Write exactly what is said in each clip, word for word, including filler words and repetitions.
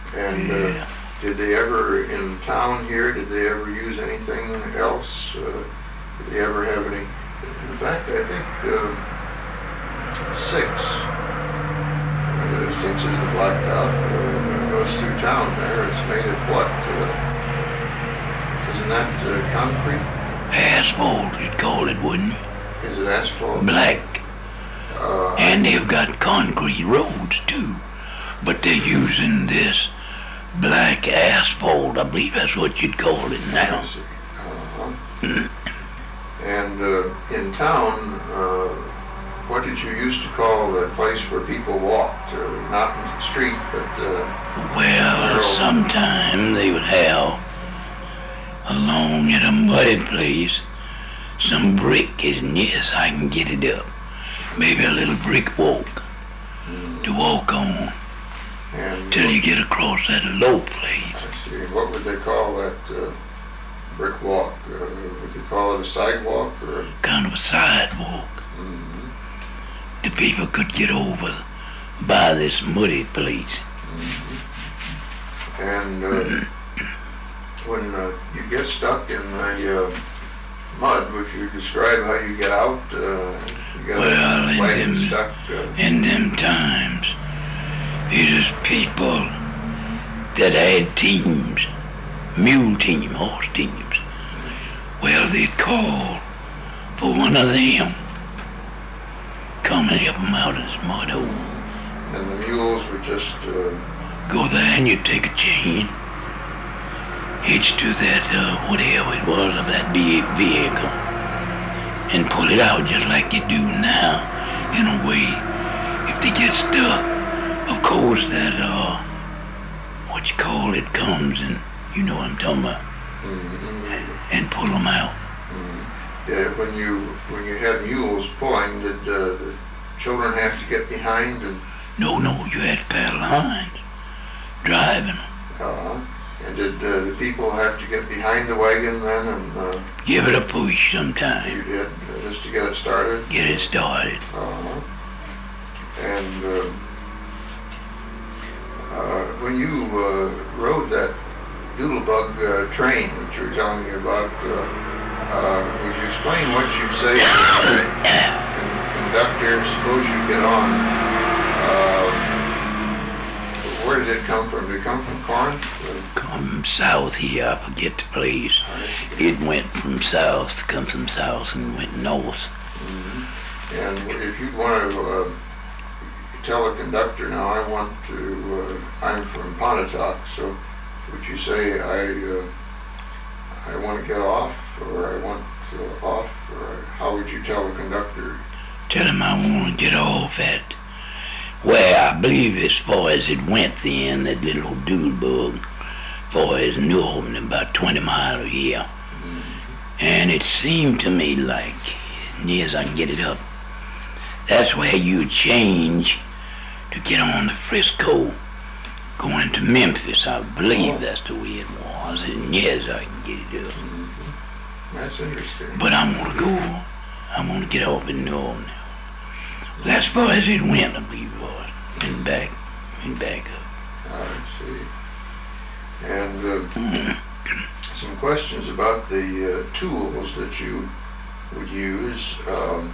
And Yeah. uh, did they ever, in town here, did they ever use anything else? Uh, did they ever have any? In fact, I think uh, six. Uh, six is the blacktop. Uh, goes through town there. It's made of what? Uh, isn't that uh, concrete? Asphalt, you'd call it, wouldn't you? Is it asphalt? Black. Uh, And they've got concrete roads, too. But they're using this black asphalt. I believe that's what you'd call it now. I see. Uh-huh. And uh, in town, uh, what did you used to call the place where people walked? Uh, not in the street, but... Uh, Well, narrow- sometime they would have, along at a muddy place, some brick, and yes, I can get it up. Maybe a little brick walk Mm. to walk on And till you get across that low place. I see. What would they call that uh, brick walk? Uh, would they call it a sidewalk or? A, Kind of a sidewalk. mm-hmm. The people could get over by this muddy place. Mm-hmm. And uh, when uh, you get stuck in the uh, mud, would you describe how you get out? Uh, you got Well, a in wagon them- stuck. Uh, In them times, it is people that had teams, mule team, horse teams. Well, they'd call for one of them, come and help them out of this mud hole. and the mules would just. Uh, Go there and you'd take a chain, hitch to that, uh, whatever it was of that big vehicle, and pull it out just like you do now. In a way, if they get stuck, of course that, uh, what you call it comes and, you know what I'm talking about, mm-hmm. and pull them out. Mm-hmm. Yeah, when you when you had mules pulling, did uh, the children have to get behind and? No, no, you had to paddle behind, driving them. Uh, and did uh, the people have to get behind the wagon then, and uh, Give it a push you sometime, did uh, just to get it started? get it started. Uh-huh. And uh, uh, when you uh, rode that Doodlebug uh, train that you were telling me about, uh, uh, would you explain what you say to the con- conductor? Suppose you get on. Uh, where did it come from? Did it come from Corinth? Uh, Come south here, I forget the place. It went from south, come from south and went north. Mm-hmm. And if you want to uh, tell the conductor, now I want to, uh, I'm from Pontotoc, so would you say I uh, I want to get off, or I want uh, off, or how would you tell the conductor? Tell him I want to get off at where I believe as far as it went then, that little old Doodlebug, far as New Albany, about twenty miles here. Mm-hmm. And it seemed to me like, as near as I can get it up, that's where you change to get on to Frisco, going to Memphis. I believe Oh. that's the way it was, as near as I can get it up. Mm-hmm. That's interesting. But I want to go, I want to get off in New Albany. That's as far as it went, I believe it was, and back, and back up. I see. And uh, some questions about the uh, tools that you would use. Um,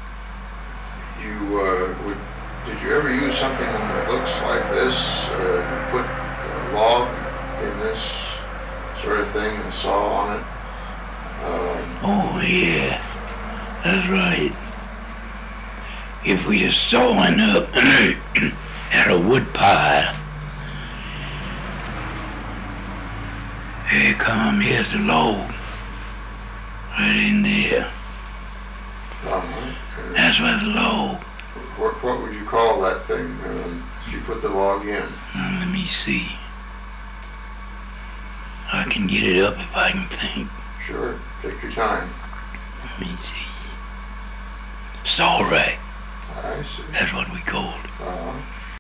you uh, would, did you ever use something that looks like this? Uh, you put a log in this sort of thing and saw on it? Um, Oh, yeah, that's right. If we are sawing up at a wood pile, here come, here's the log, right in there. uh-huh. And That's where the log, what, what would you call that thing um, that you put the log in? now, let me see. I can get it up if I can think. Sure, take your time. Let me see. Saw rack, I see. that's what we called it. Uh-huh.